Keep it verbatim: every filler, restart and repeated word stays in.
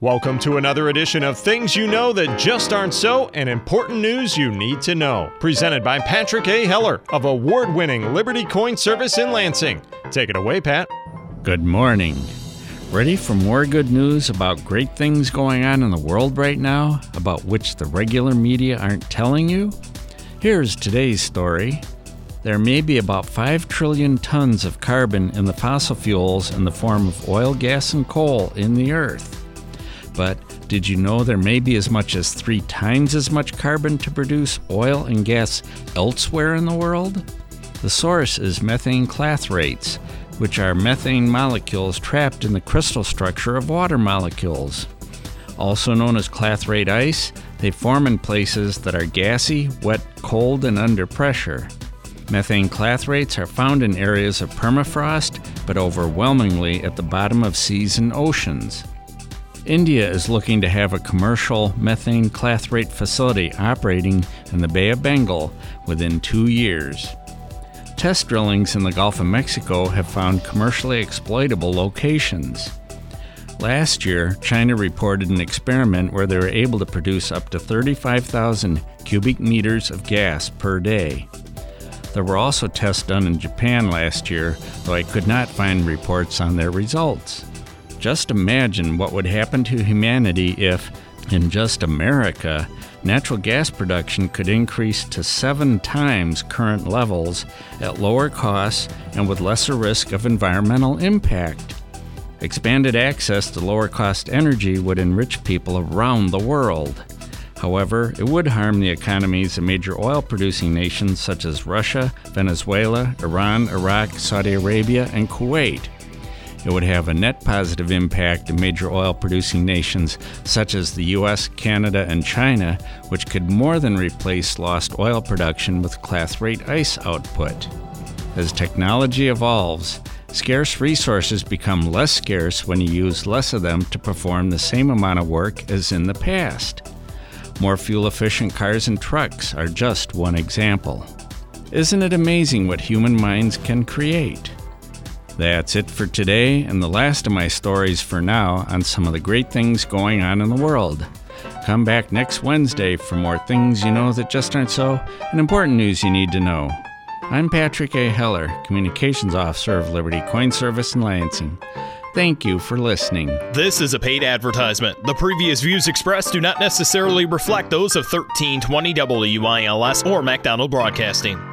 Welcome to another edition of Things You Know That Just Aren't So and Important News You Need to Know. Presented by Patrick A. Heller of award-winning Liberty Coin Service in Lansing. Take it away, Pat. Good morning. Ready for more good news about great things going on in the world right now, about which the regular media aren't telling you? Here's today's story. There may be about five trillion tons of carbon in the fossil fuels in the form of oil, gas, and coal in the earth. But did you know there may be as much as three times as much carbon to produce oil and gas elsewhere in the world? The source is methane clathrates, which are methane molecules trapped in the crystal structure of water molecules. Also known as clathrate ice, they form in places that are gassy, wet, cold, and under pressure. Methane clathrates are found in areas of permafrost, but overwhelmingly at the bottom of seas and oceans. India is looking to have a commercial methane clathrate facility operating in the Bay of Bengal within two years. Test drillings in the Gulf of Mexico have found commercially exploitable locations. Last year, China reported an experiment where they were able to produce up to thirty-five thousand cubic meters of gas per day. There were also tests done in Japan last year, though I could not find reports on their results. Just imagine what would happen to humanity if, in just America, natural gas production could increase to seven times current levels at lower costs and with lesser risk of environmental impact. Expanded access to lower-cost energy would enrich people around the world. However, it would harm the economies of major oil-producing nations such as Russia, Venezuela, Iran, Iraq, Saudi Arabia, and Kuwait. It would have a net positive impact in major oil-producing nations such as the U S, Canada, and China, which could more than replace lost oil production with clathrate ice output. As technology evolves, scarce resources become less scarce when you use less of them to perform the same amount of work as in the past. More fuel-efficient cars and trucks are just one example. Isn't it amazing what human minds can create? That's it for today, and the last of my stories for now on some of the great things going on in the world. Come back next Wednesday for more things you know that just aren't so, and important news you need to know. I'm Patrick A. Heller, Communications Officer of Liberty Coin Service in Lansing. Thank you for listening. This is a paid advertisement. The previous views expressed do not necessarily reflect those of thirteen twenty W I L S or MacDonald Broadcasting.